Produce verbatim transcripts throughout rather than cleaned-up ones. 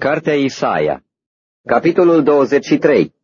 Cartea Isaia, capitolul douăzeci și trei.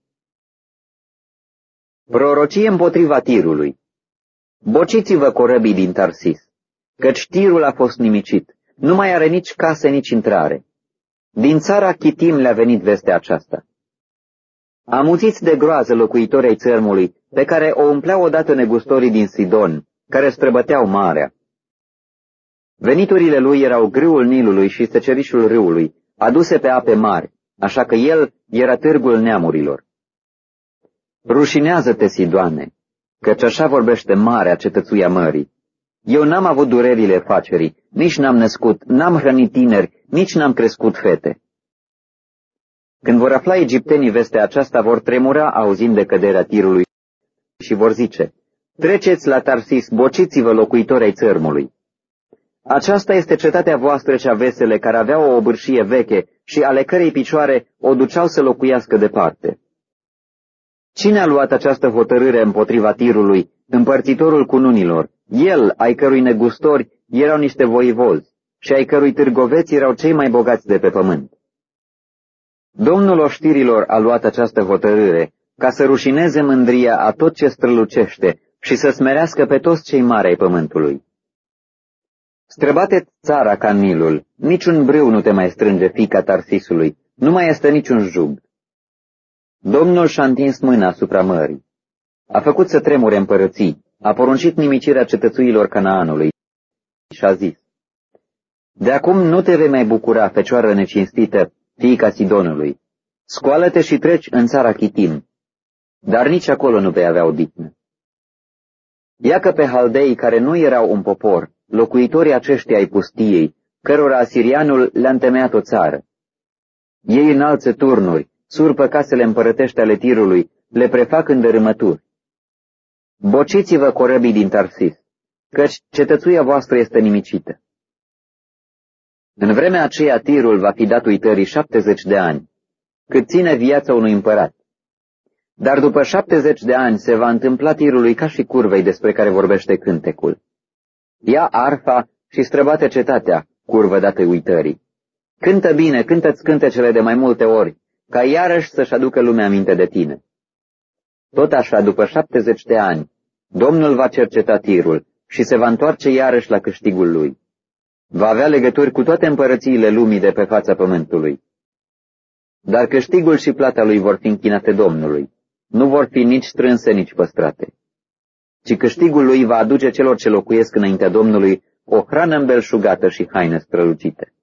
Prorocie împotriva Tirului. Bociți-vă corăbii din Tarsis, căci Tirul a fost nimicit, nu mai are nici case, nici intrare. Din țara Chitim le-a venit vestea aceasta. Amuțiți de groază locuitorii ai țărmului, pe care o umpleau odată negustorii din Sidon, care străbăteau marea. Veniturile lui erau grâul Nilului și secerișul râului, aduse pe ape mari, așa că el era târgul neamurilor. Rușinează-te, Sidoane, căci așa vorbește marea cetățuia mării. Eu n-am avut durerile facerii, nici n-am născut, n-am hrănit tineri, nici n-am crescut fete. Când vor afla egiptenii vestea aceasta, vor tremura auzind de căderea Tirului și vor zice: treceți la Tarsis, bociți-vă locuitori ai țărmului. Aceasta este cetatea voastră cea vesele, care avea o obârșie veche și ale cărei picioare o duceau să locuiască departe. Cine a luat această hotărâre împotriva Tirului, împărțitorul cununilor, el, ai cărui negustori erau niște voivozi și ai cărui târgoveți erau cei mai bogați de pe pământ? Domnul oștirilor a luat această hotărâre ca să rușineze mândria a tot ce strălucește și să smerească pe toți cei mari ai pământului. Străbate țara ca Nilul, niciun brâu nu te mai strânge, fiica Tarsisului, nu mai este niciun jug. Domnul și-a întins mâna asupra mării. A făcut să tremure împărății, a poruncit nimicirea cetățuilor Canaanului și a zis: de acum nu te vei mai bucura, fecioară necinstită, fiica Sidonului. Scoală-te și treci în țara Chitim, dar nici acolo nu vei avea odihnă. Iacă pe haldei care nu erau un popor, locuitorii aceștia ai pustiei, cărora asirianul le-a întemeiat o țară. Ei înalță turnuri, surpă casele împărătești ale Tirului, le prefac în dărâmături. Bociți-vă corăbii din Tarsis, căci cetățuia voastră este nimicită. În vremea aceea Tirul va fi dat uitării șaptezeci de ani, cât ține viața unui împărat. Dar după șaptezeci de ani se va întâmpla Tirului ca și curvei despre care vorbește cântecul. Ia arfa și străbate cetatea, curvă dată uitării. Cântă bine, cântă-ți cântecele de mai multe ori, ca iarăși să-și aducă lumea aminte de tine. Tot așa, după șaptezeci de ani, Domnul va cerceta Tirul și se va întoarce iarăși la câștigul lui. Va avea legături cu toate împărățiile lumii de pe fața pământului. Dar câștigul și plata lui vor fi închinate Domnului, nu vor fi nici strânse, nici păstrate. Ci câștigul lui va aduce celor ce locuiesc înaintea Domnului o hrană îmbelșugată și haine strălucite.